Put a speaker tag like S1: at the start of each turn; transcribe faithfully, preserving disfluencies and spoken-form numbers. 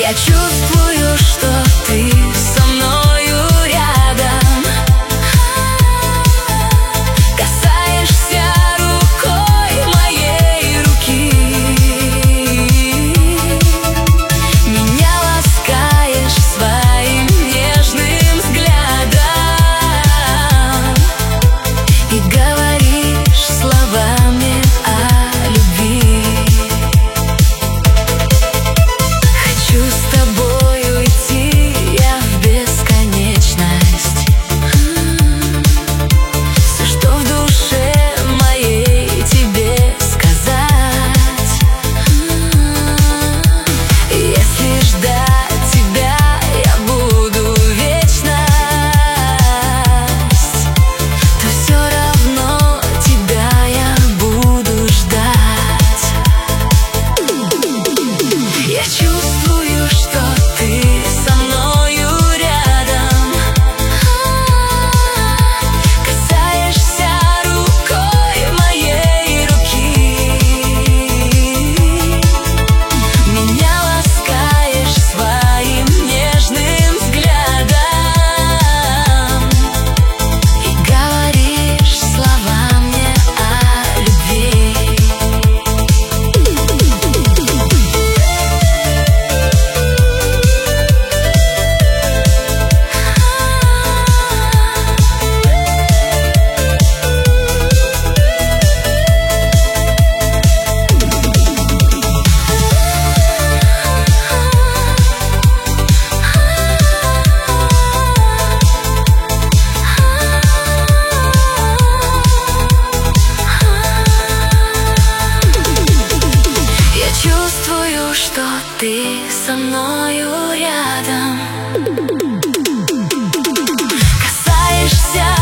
S1: Я чувствую, что ты со мною рядом. Касаешься рукой моей руки, меня ласкаешь своим нежным взглядом и говоришь словами о любви. Хочу с тобою идти я в бесконечность. Все, что в душе моей, тебе сказать. Если ждать тебя я буду вечность, то все равно тебя я буду ждать. Я чувствую, что ты со мною рядом. Касаешься рукой моей руки, меня ласкаешь своим нежным взглядом и говоришь словами о любви. Я чувствую, что ты со мною рядом. Касаешься